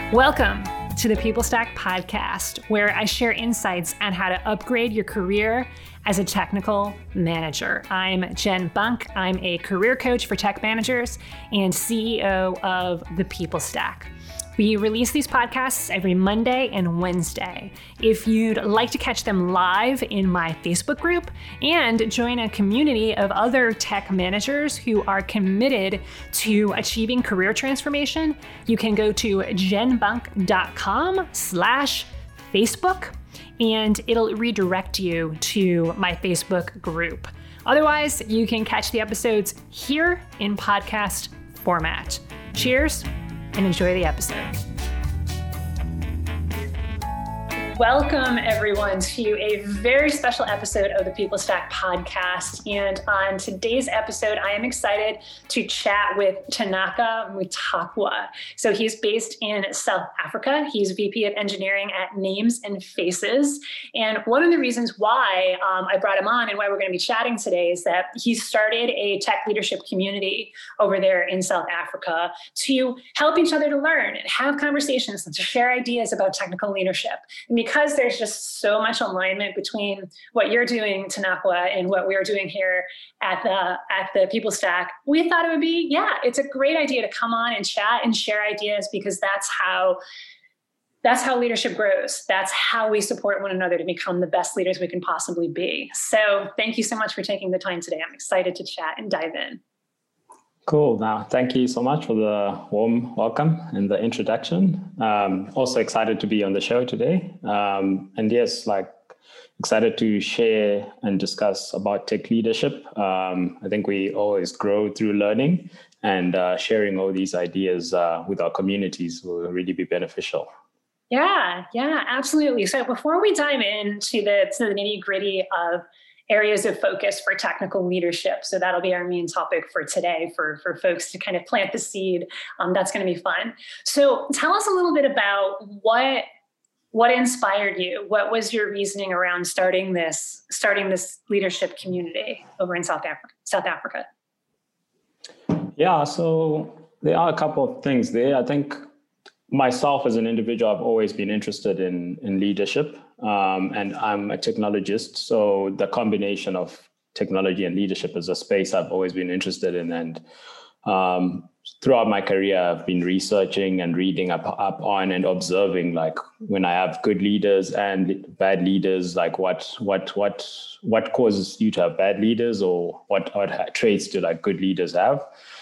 Welcome to the People Stack podcast, where I share insights on how to upgrade your career as a technical manager. I'm Jen Bunk. I'm a career coach for tech managers and CEO of the People Stack. We release these podcasts every Monday and Wednesday. If you'd like to catch them live in my Facebook group and join a community of other tech managers who are committed to achieving career transformation, you can go to jenbunk.com/Facebook and it'll redirect you to my Facebook group. Otherwise, you can catch the episodes here in podcast format. Cheers and enjoy the episode. Welcome, everyone, to a very special episode of the People Stack podcast. And on today's episode, I am excited to chat with Tanaka Mutakwa. So he's based in South Africa. He's VP of Engineering at Names and Faces. And one of the reasons why I brought him on and why we're going to be chatting today is that he started a tech leadership community over there in South Africa to help each other to learn and have conversations and to share ideas about technical leadership. And because there's just so much alignment between what you're doing, Tanaka, and what we're doing here at the People Stack, we thought it would be, it's a great idea to come on and chat and share ideas, because that's how leadership grows. That's how we support one another to become the best leaders we can possibly be. So thank you so much for taking the time today. I'm excited to chat and dive in. Cool. Now, thank you so much for the warm welcome and the introduction. Also excited to be on the show today. And yes, excited to share and discuss about tech leadership. I think we always grow through learning, and sharing all these ideas with our communities will really be beneficial. Yeah, absolutely. So before we dive into the nitty-gritty of areas of focus for technical leadership, so that'll be our main topic for today for folks to kind of plant the seed. That's going to be fun. So tell us a little bit about what inspired you. What was your reasoning around starting this leadership community over in South Africa? Yeah, so there are a couple of things there. I think myself as an individual, I've always been interested in leadership, and I'm a technologist. So the combination of technology and leadership is a space I've always been interested in. And throughout my career, I've been researching and reading up on and observing, when I have good leaders and bad leaders, what causes you to have bad leaders, or what traits do good leaders have.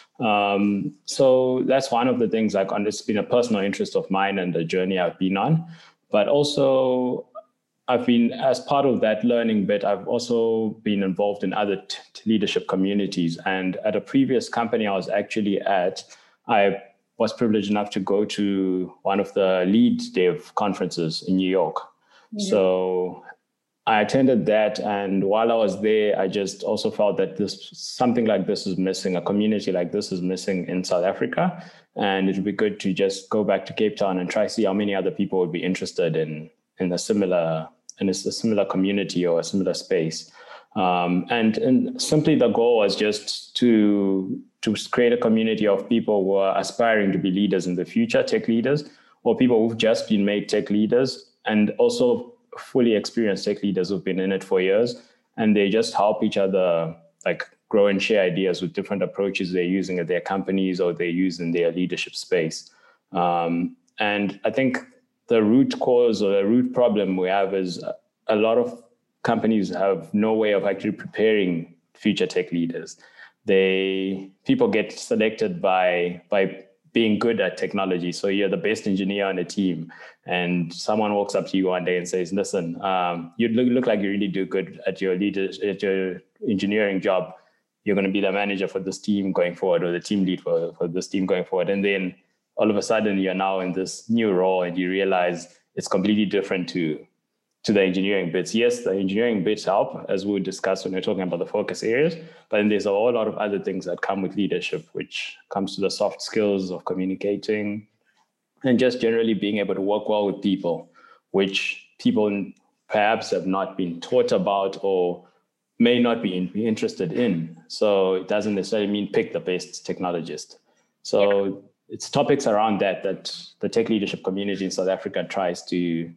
So that's one of the things, it's been a personal interest of mine and the journey I've been on. But also, I've been, as part of that learning bit, I've also been involved in other leadership communities. And at a previous company I was actually at, I was privileged enough to go to one of the lead dev conferences in New York. Mm-hmm. So I attended that, and while I was there, I just also felt that something like this is missing, a community like this is missing in South Africa, and it would be good to just go back to Cape Town and try to see how many other people would be interested in a similar community or a similar space. And simply the goal was just to create a community of people who are aspiring to be leaders in the future, tech leaders, or people who've just been made tech leaders, and also fully experienced tech leaders who've been in it for years, and they just help each other grow and share ideas with different approaches they're using at their companies or they use in their leadership space. And I think the root cause or the root problem we have is a lot of companies have no way of actually preparing future tech leaders. People get selected by being good at technology. So you're the best engineer on a team, and someone walks up to you one day and says, listen, you look like you really do good at your engineering job. You're going to be the manager for this team going forward, or the team lead for this team going forward. And then all of a sudden you're now in this new role, and you realize it's completely different to the engineering bits. Yes, the engineering bits help, as we discussed when we're talking about the focus areas, but then there's a whole lot of other things that come with leadership, which comes to the soft skills of communicating and just generally being able to work well with people, which people perhaps have not been taught about or may not be interested in. So it doesn't necessarily mean pick the best technologist. So it's topics around that the tech leadership community in South Africa tries to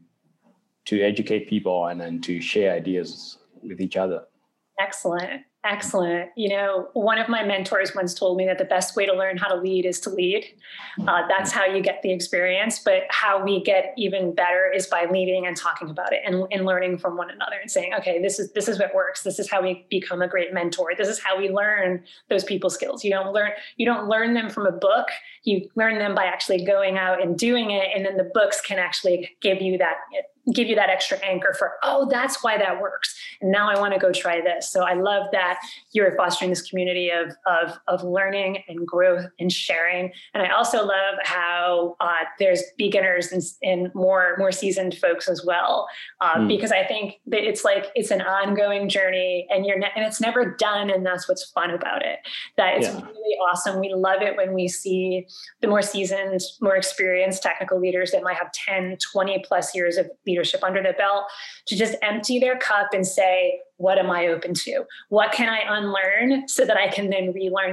educate people and to share ideas with each other. Excellent. Excellent. One of my mentors once told me that the best way to learn how to lead is to lead. That's how you get the experience. But how we get even better is by leading and talking about it and learning from one another and saying, okay, this is what works. This is how we become a great mentor. This is how we learn those people skills. You don't learn them from a book. You learn them by actually going out and doing it. And then the books can actually give you that extra anchor for, oh, that's why that works. And now I want to go try this. So I love that you're fostering this community of learning and growth and sharing. And I also love how there's beginners and more seasoned folks as well, because I think that it's an ongoing journey, and it's never done. And that's what's fun about it. That it's really awesome. We love it when we see the more seasoned, more experienced technical leaders that might have 10, 20 plus years of leadership under their belt to just empty their cup and say, what am I open to? What can I unlearn so that I can then relearn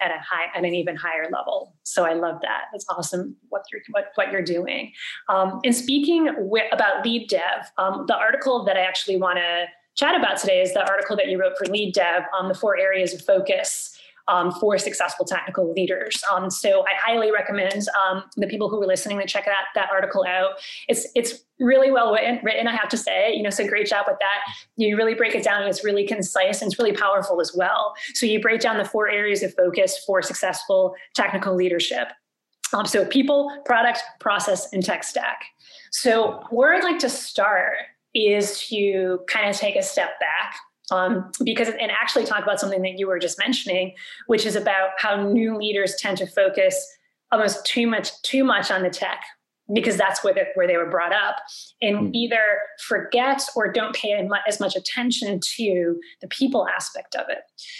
at an even higher level? So I love that. It's awesome what you're doing. And speaking about lead dev, the article that I actually want to chat about today is the article that you wrote for Lead Dev on the 4 areas of focus for successful technical leaders. So I highly recommend the people who are listening to check that article out. It's really well written, I have to say. So great job with that. You really break it down, and it's really concise, and it's really powerful as well. So you break down the 4 areas of focus for successful technical leadership. So people, product, process, and tech stack. So where I'd like to start is to kind of take a step back. Because and actually talk about something that you were just mentioning, which is about how new leaders tend to focus almost too much on the tech, because that's where they were brought up, and either forget or don't pay as much attention to the people aspect of it.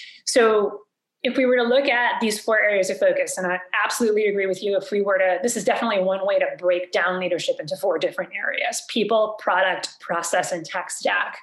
So if we were to look at these 4 areas of focus, and I absolutely agree with you, this is definitely one way to break down leadership into 4 different areas: people, product, process, and tech stack.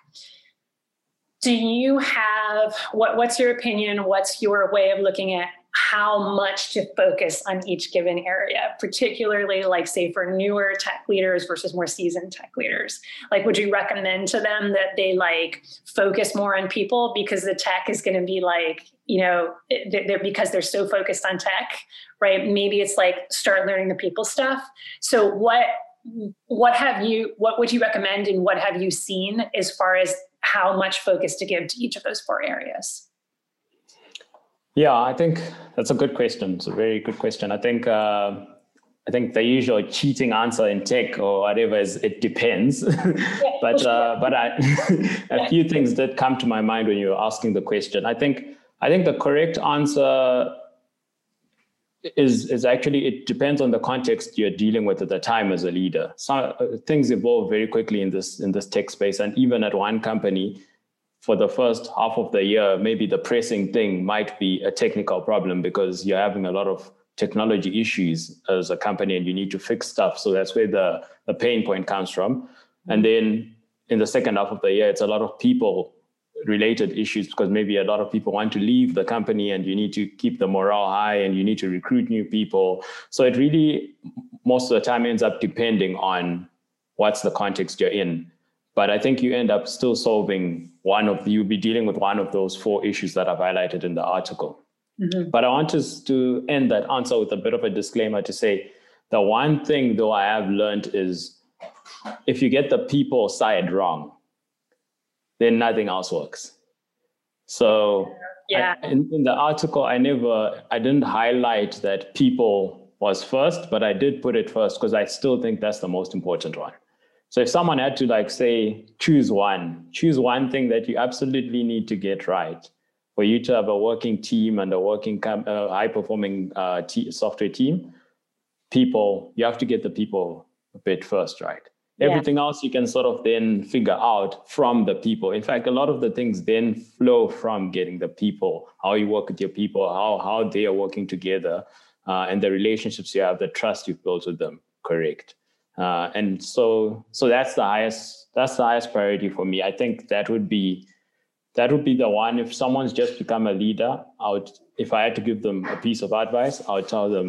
Do you have, what's your opinion? What's your way of looking at how much to focus on each given area, particularly say for newer tech leaders versus more seasoned tech leaders? Would you recommend to them that they focus more on people because the tech is going to be because they're so focused on tech, right? Maybe it's start learning the people stuff. So what would you recommend, and what have you seen as far as how much focus to give to each of those 4 areas? Yeah, I think that's a good question. It's a very good question. I think the usual cheating answer in tech or whatever is it depends. but a few things that come to my mind when you were asking the question. I think the correct answer is actually, it depends on the context you're dealing with at the time as a leader. So things evolve very quickly in this tech space, and even at one company, for the first half of the year, maybe the pressing thing might be a technical problem because you're having a lot of technology issues as a company and you need to fix stuff. So that's where the pain point comes from. And then in the second half of the year, it's a lot of people related issues because maybe a lot of people want to leave the company and you need to keep the morale high and you need to recruit new people. So it really, most of the time, ends up depending on what's the context you're in. But I think you end up still you'll be dealing with one of those 4 issues that I've highlighted in the article. Mm-hmm. But I want us to end that answer with a bit of a disclaimer to say, the one thing though I have learned is if you get the people side wrong, then nothing else works. So in the article, I didn't highlight that people was first, but I did put it first because I still think that's the most important one. So if someone had to say, choose one thing that you absolutely need to get right for you to have a working team and a working high performing software team, people, you have to get the people a bit first, right? Everything else you can sort of then figure out from the people. In fact, a lot of the things then flow from getting the people, how you work with your people, how they are working together, and the relationships you have, the trust you've built with them, correct? And so that's the highest priority for me. I think that would be the one. If someone's just become a leader, if I had to give them a piece of advice, I would tell them,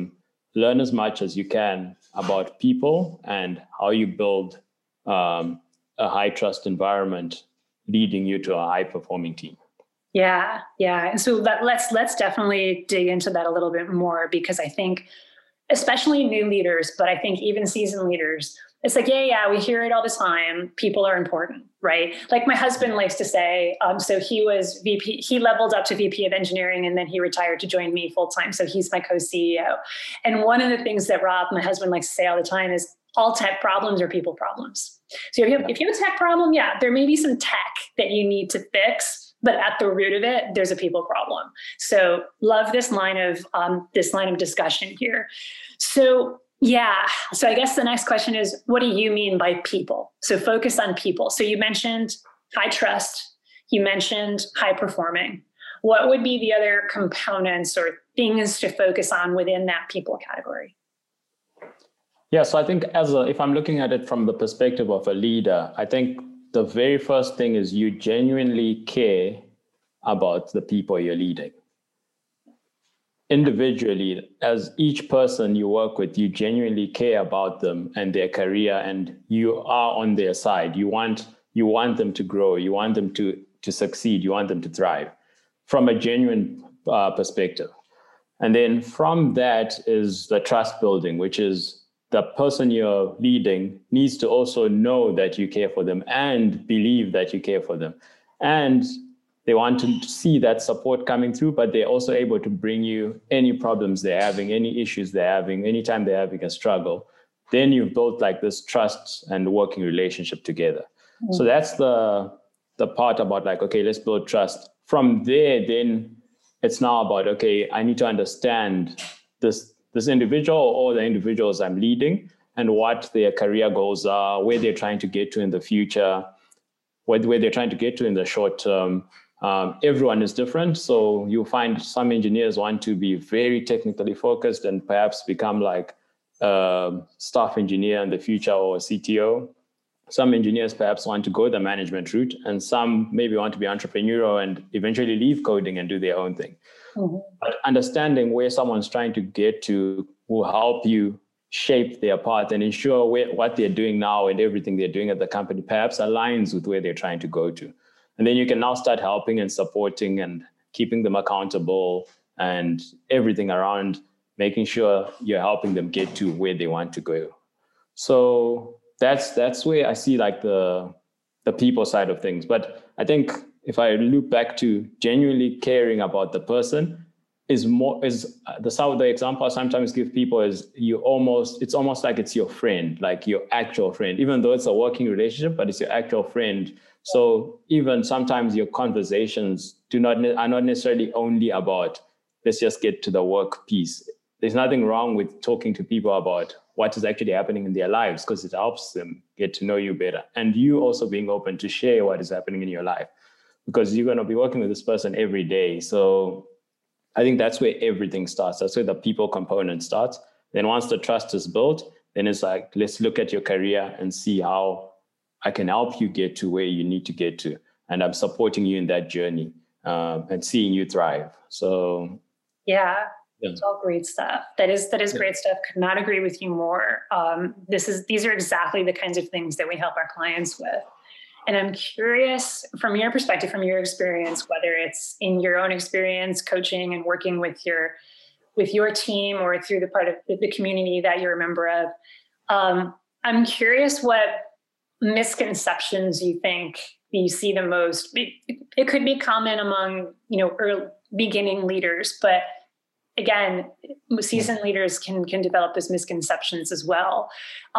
learn as much as you can about people and how you build a high trust environment leading you to a high performing team. Yeah. And so let's definitely dig into that a little bit more, because I think, especially new leaders, but I think even seasoned leaders, it's like, we hear it all the time. People are important, right? Like my husband likes to say, so he was VP, he leveled up to VP of engineering, and then he retired to join me full time. So he's my co-CEO. And one of the things that Rob, my husband, likes to say all the time is all tech problems are people problems. So if you have a tech problem, there may be some tech that you need to fix, but at the root of it, there's a people problem. So love this line of discussion here. So I guess the next question is, what do you mean by people? So focus on people. So you mentioned high trust, you mentioned high performing. What would be the other components or things to focus on within that people category? Yeah, so I think if I'm looking at it from the perspective of a leader, I think the very first thing is you genuinely care about the people you're leading. Individually, as each person you work with, you genuinely care about them and their career, and you are on their side. You want them to grow. You want them to succeed. You want them to thrive from a genuine perspective. And then from that is the trust building, which is the person you're leading needs to also know that you care for them and believe that you care for them. And they want to see that support coming through, but they're also able to bring you any problems they're having, any issues they're having, anytime they're having a struggle. Then you've built like this trust and working relationship together. Mm-hmm. So that's the part about like, okay, let's build trust. From there, then it's now about, okay, I need to understand this individual or the individuals I'm leading and what their career goals are, where they're trying to get to in the future, where they're trying to get to in the short term. Everyone is different. So you'll find some engineers want to be very technically focused and perhaps become like a staff engineer in the future or a CTO. Some engineers perhaps want to go the management route, and some maybe want to be entrepreneurial and eventually leave coding and do their own thing. Mm-hmm. But understanding where someone's trying to get to will help you shape their path and ensure what they're doing now and everything they're doing at the company perhaps aligns with where they're trying to go to. And then you can now start helping and supporting and keeping them accountable and everything around making sure you're helping them get to where they want to go. So that's where I see like the people side of things. But I think if I loop back to genuinely caring about the person the example I sometimes give people is it's almost like it's your friend, like your actual friend, even though it's a working relationship, but it's your actual friend. So even sometimes your conversations are not necessarily only about, let's just get to the work piece. There's nothing wrong with talking to people about what is actually happening in their lives, because it helps them get to know you better. And you also being open to share what is happening in your life, because you're going to be working with this person every day. So I think that's where everything starts. That's where the people component starts. Then once the trust is built, then it's like, let's look at your career and see how I can help you get to where you need to get to. And I'm supporting you in that journey and seeing you thrive. So yeah. It's all great stuff. That is great stuff. Could not agree with you more. These are exactly the kinds of things that we help our clients with. And I'm curious, from your perspective, from your experience, whether it's in your own experience coaching and working with your team or through the part of the community that you're a member of, I'm curious what misconceptions you think you see the most. It could be common among early beginning leaders, but again, seasoned leaders can develop those misconceptions as well.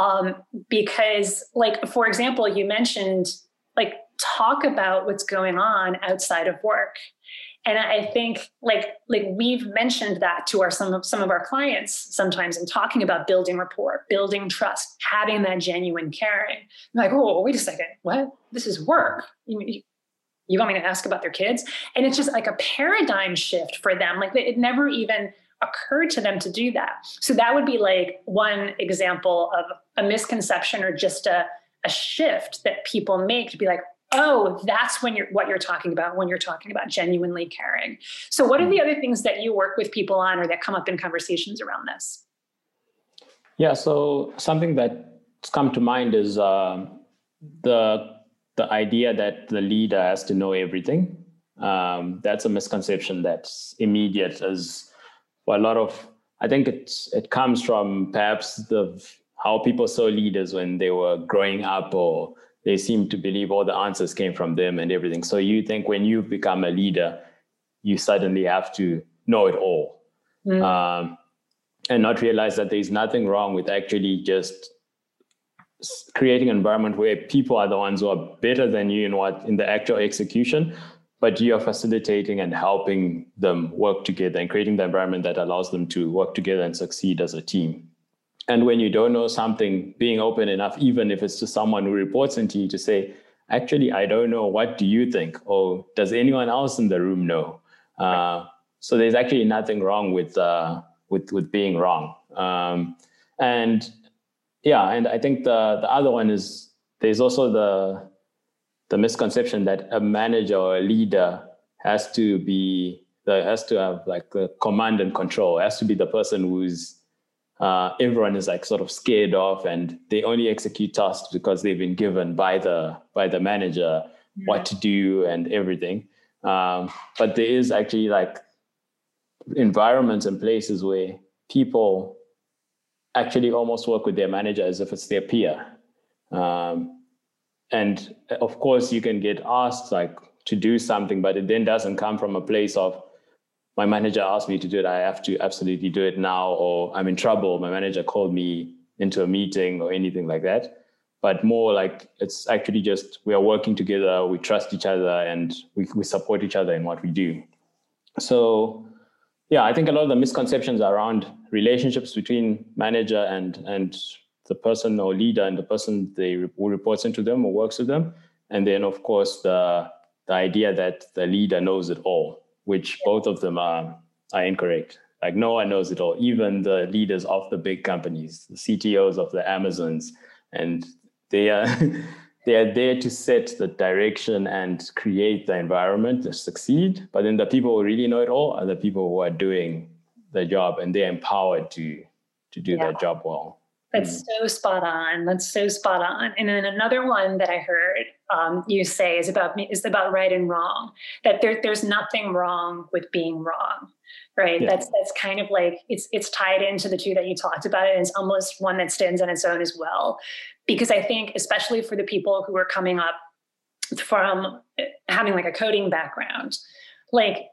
Because, like, for example, you mentioned, like, talk about what's going on outside of work. And I think like we've mentioned that to some of our clients sometimes in talking about building rapport, building trust, having that genuine caring. I'm like, oh, wait a second, what? This is work. You want me to ask about their kids? And it's just like a paradigm shift for them. Like it never even occurred to them to do that. So that would be like one example of a misconception or just a shift that people make to be like, oh, that's what you're talking about when you're talking about genuinely caring. So what are the other things that you work with people on or that come up in conversations around this? Yeah, so something that's come to mind is the idea that the leader has to know everything. That's a misconception that's immediate as well, a lot of, I think it comes from perhaps how people saw leaders when they were growing up, or they seem to believe all the answers came from them and everything. So you think when you become a leader, you suddenly have to know it all. And not realize that there's nothing wrong with actually just creating an environment where people are the ones who are better than you in the actual execution, but you are facilitating and helping them work together and creating the environment that allows them to work together and succeed as a team. And when you don't know something, being open enough, even if it's to someone who reports into you, to say, actually, I don't know, what do you think? Or does anyone else in the room know? So there's actually nothing wrong with being wrong. And I think the other one is there's also the misconception that a manager or a leader has to have like the command and control. It has to be the person who's everyone is like sort of scared of, and they only execute tasks because they've been given by the manager what to do and everything. But there is actually like environments and places where people actually almost work with their manager as if it's their peer. And of course you can get asked like to do something, but it then doesn't come from a place of, my manager asked me to do it, I have to absolutely do it now, or I'm in trouble, my manager called me into a meeting or anything like that. But more like it's actually just we are working together, we trust each other, and we support each other in what we do. So yeah, I think a lot of the misconceptions around relationships between manager and the person or leader and the person who reports into them or works with them. And then, of course, the idea that the leader knows it all, which both of them are incorrect. Like no one knows it all, even the leaders of the big companies, the CTOs of the Amazons, and they are there to set the direction and create the environment to succeed. But then the people who really know it all are the people who are doing the job, and they're empowered to do that job well. That's so spot on. And then another one that I heard you say is about right and wrong, that there's nothing wrong with being wrong, right? Yeah. That's kind of like, it's tied into the two that you talked about, and it's almost one that stands on its own as well. Because I think, especially for the people who are coming up from having like a coding background, like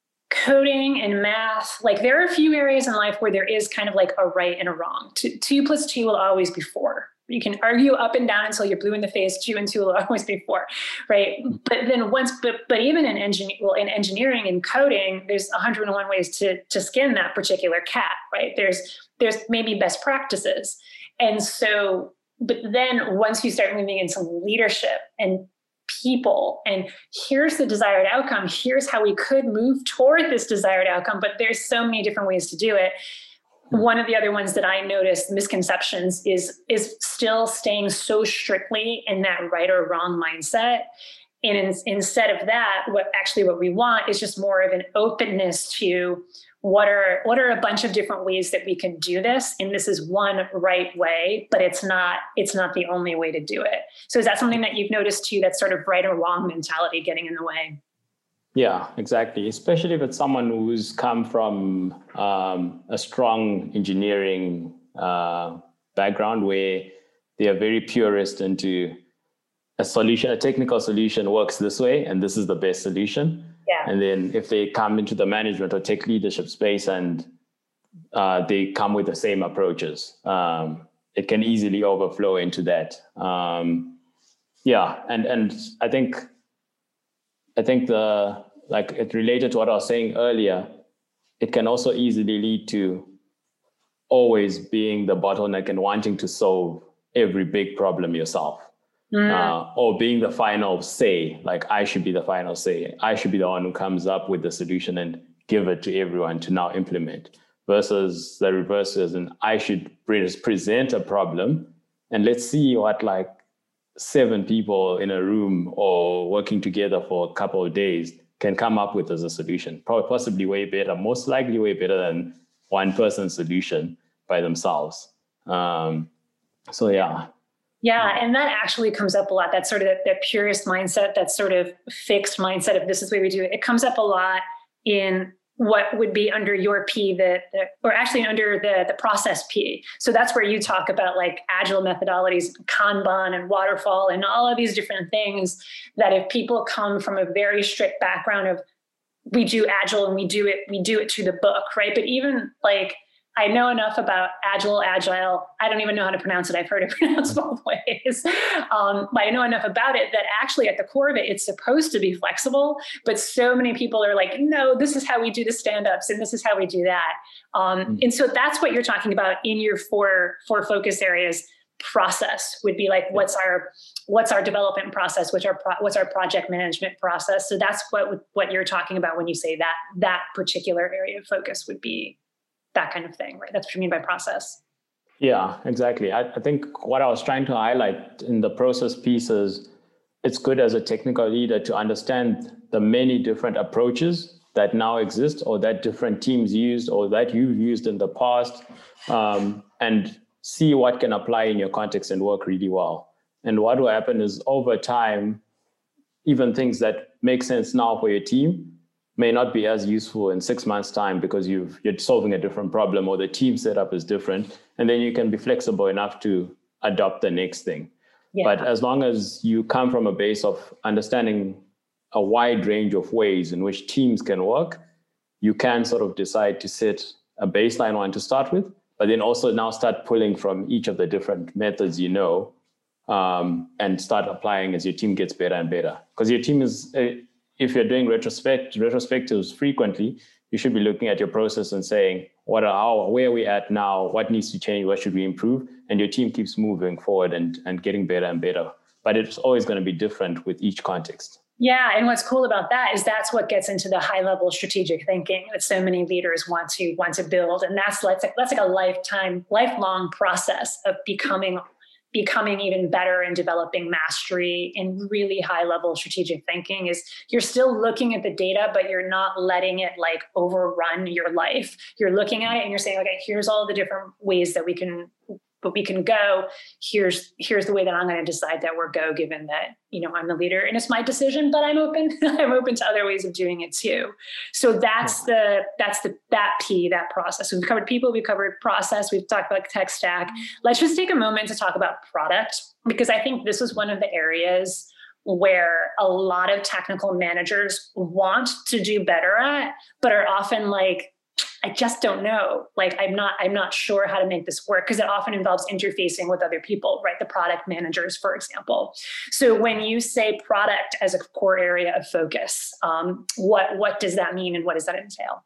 coding and math, like there are a few areas in life where there is kind of like a right and a wrong. 2 + 2 will always be 4. You can argue up and down until you're blue in the face. 2 and 2 will always be 4, right? But then but even in engineering and coding, there's 101 ways to skin that particular cat, right? There's maybe best practices, and so. But then once you start moving into leadership and people, and here's the desired outcome, here's how we could move toward this desired outcome, but there's so many different ways to do it. One of the other ones that I noticed, misconceptions, is still staying so strictly in that right or wrong mindset. And instead of that, what we want is just more of an openness to what are a bunch of different ways that we can do this, and this is one right way, but it's not the only way to do it. So is that something that you've noticed too, that sort of right or wrong mentality getting in the way? Yeah, exactly. Especially if it's someone who's come from a strong engineering background where they are very purist into a technical solution works this way, and this is the best solution. Yeah. And then if they come into the management or tech leadership space and they come with the same approaches, it can easily overflow into that. And I think it related to what I was saying earlier, it can also easily lead to always being the bottleneck and wanting to solve every big problem yourself. Or being the final say, like I should be the final say. I should be the one who comes up with the solution and give it to everyone to now implement, versus the reverse is, and I should present a problem and let's see what like 7 people in a room or working together for a couple of days can come up with as a solution. Probably possibly way better, most likely way better than one person's solution by themselves. So yeah. Yeah, and that actually comes up a lot. That sort of that purist mindset, that sort of fixed mindset of this is the way we do it. It comes up a lot in what would be under your P, or actually under the process P. So that's where you talk about like agile methodologies, Kanban and waterfall and all of these different things that if people come from a very strict background of we do agile and we do it to the book, right? But even like I know enough about agile. I don't even know how to pronounce it. I've heard it pronounced both ways. But I know enough about it that actually at the core of it, it's supposed to be flexible. But so many people are like, no, this is how we do the stand-ups and this is how we do that. And so that's what you're talking about in your four focus areas. Process would be like, what's our development process? What's our project management process? So that's what you're talking about when you say that particular area of focus would be that kind of thing, right? That's what you mean by process. Yeah, exactly. I think what I was trying to highlight in the process piece is it's good as a technical leader to understand the many different approaches that now exist or that different teams used or that you've used in the past, and see what can apply in your context and work really well. And what will happen is over time, even things that make sense now for your team may not be as useful in 6 months' time because you're solving a different problem or the team setup is different. And then you can be flexible enough to adopt the next thing. Yeah. But as long as you come from a base of understanding a wide range of ways in which teams can work, you can sort of decide to set a baseline one to start with, but then also now start pulling from each of the different methods and start applying as your team gets better and better. Because your team is... if you're doing retrospectives frequently, you should be looking at your process and saying, where are we at now? What needs to change? What should we improve? And your team keeps moving forward and getting better and better. But it's always going to be different with each context. Yeah. And what's cool about that is that's what gets into the high level strategic thinking that so many leaders want to build. And that's like a lifelong process of becoming even better and developing mastery in really high level strategic thinking. Is you're still looking at the data, but you're not letting it like overrun your life. You're looking at it and you're saying, okay, here's all the different ways that we can go. Here's the way that I'm going to decide that we're go, given that, I'm the leader and it's my decision, but I'm open to other ways of doing it too. So that's that P, that process. We've covered people, we've covered process, we've talked about tech stack. Let's just take a moment to talk about product, because I think this is one of the areas where a lot of technical managers want to do better at, but are often like, I just don't know. Like, I'm not sure how to make this work, because it often involves interfacing with other people, right? The product managers, for example. So when you say product as a core area of focus, what does that mean and what does that entail?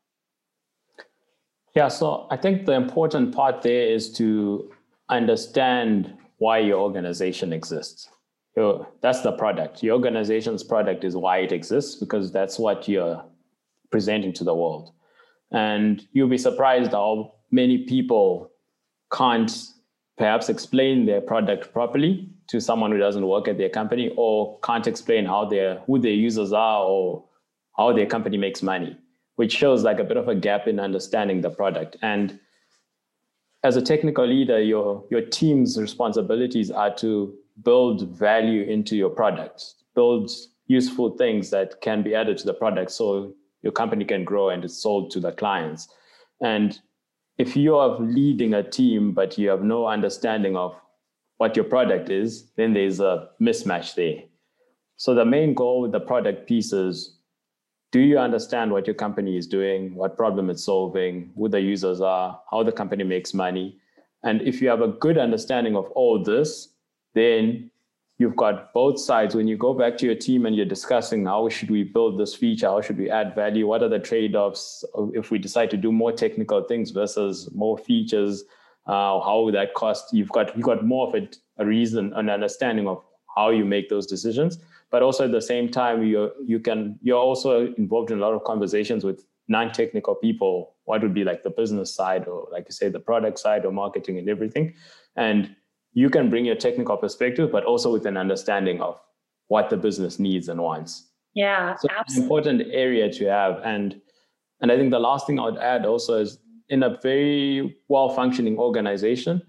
Yeah, so I think the important part there is to understand why your organization exists. That's the product. Your organization's product is why it exists, because that's what you're presenting to the world. And you'll be surprised how many people can't perhaps explain their product properly to someone who doesn't work at their company, or can't explain who their users are or how their company makes money, which shows like a bit of a gap in understanding the product. And as a technical leader, your team's responsibilities are to build value into your product, build useful things that can be added to the product so your company can grow and it's sold to the clients. And if you are leading a team, but you have no understanding of what your product is, then there's a mismatch there. So the main goal with the product piece is, do you understand what your company is doing, what problem it's solving, who the users are, how the company makes money? And if you have a good understanding of all this, then you've got both sides. When you go back to your team and you're discussing how should we build this feature, how should we add value, what are the trade-offs if we decide to do more technical things versus more features, how would that cost? You've got more of a reason, an understanding of how you make those decisions. But also at the same time, you're also involved in a lot of conversations with non-technical people, what would be like the business side, or like you say, the product side or marketing and everything. And you can bring your technical perspective, but also with an understanding of what the business needs and wants. Yeah, so absolutely. It's an important area to have. And I think the last thing I would add also is, in a very well-functioning organization,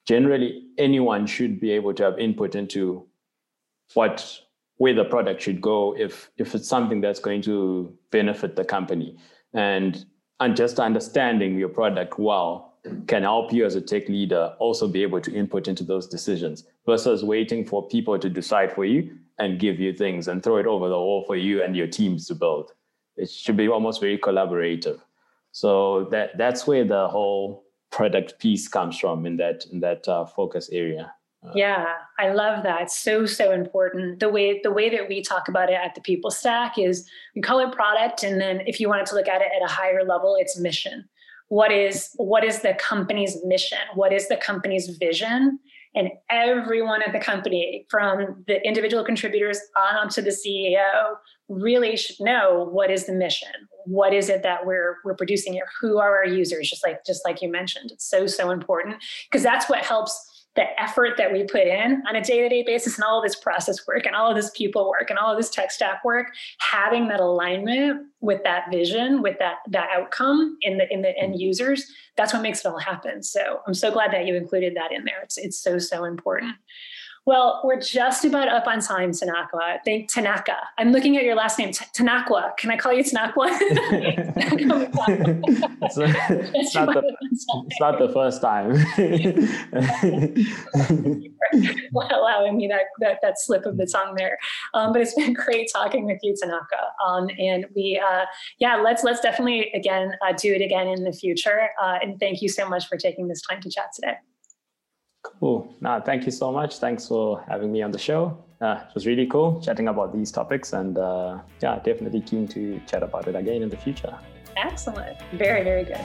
generally anyone should be able to have input into where the product should go if it's something that's going to benefit the company. And just understanding your product well can help you as a tech leader also be able to input into those decisions versus waiting for people to decide for you and give you things and throw it over the wall for you and your teams to build. It should be almost very collaborative. So that's where the whole product piece comes from in that focus area. Yeah, I love that. So important. The way that we talk about it at the People Stack is we call it product. And then if you wanted to look at it at a higher level, it's mission. What is the company's mission? What is the company's vision? And everyone at the company, from the individual contributors on up to the CEO, really should know what is the mission. What is it that we're producing here? Who are our users? Just like you mentioned, it's so important because that's what helps the effort that we put in on a day-to-day basis and all of this process work and all of this people work and all of this tech stack work, having that alignment with that vision, with that outcome in the end users, that's what makes it all happen. So I'm so glad that you included that in there. It's so important. Well, we're just about up on time, Tanaka. Tanaka. I'm looking at your last name, Tanakwa. Can I call you Tanakwa? It's not the first time. Allowing me that slip of the tongue there. But it's been great talking with you, Tanaka. And we, let's definitely again do it again in the future. And thank you so much for taking this time to chat today. Cool. Thank you so much. Thanks for having me on the show. It was really cool chatting about these topics and definitely keen to chat about it again in the future. Excellent. Very, very good.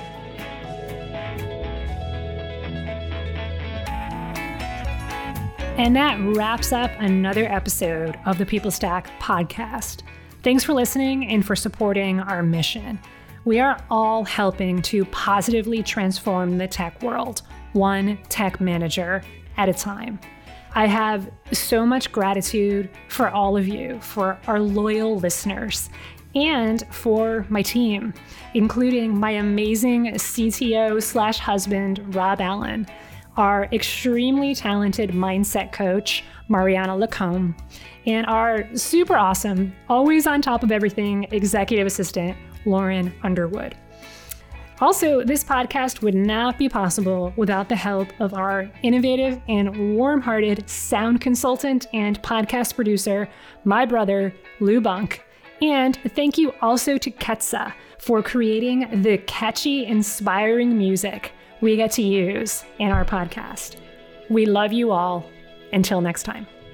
And that wraps up another episode of the People Stack podcast. Thanks for listening and for supporting our mission. We are all helping to positively transform the tech world, one tech manager at a time. I have so much gratitude for all of you, for our loyal listeners, and for my team, including my amazing CTO/husband, Rob Allen, our extremely talented mindset coach, Mariana Lacombe, and our super awesome, always on top of everything, executive assistant, Lauren Underwood. Also, this podcast would not be possible without the help of our innovative and warm-hearted sound consultant and podcast producer, my brother, Lou Bunk. And thank you also to Ketsa for creating the catchy, inspiring music we get to use in our podcast. We love you all. Until next time.